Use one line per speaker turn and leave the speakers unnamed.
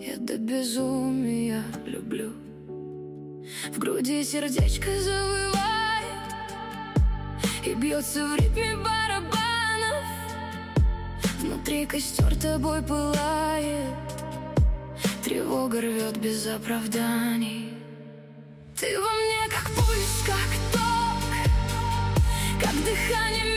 Я до безумия люблю. В груди сердечко завывает и бьется в ритме барабанов. Внутри костер тобой пылает, тревога рвет без оправданий. Ты во мне как пульс, как ток, как дыхание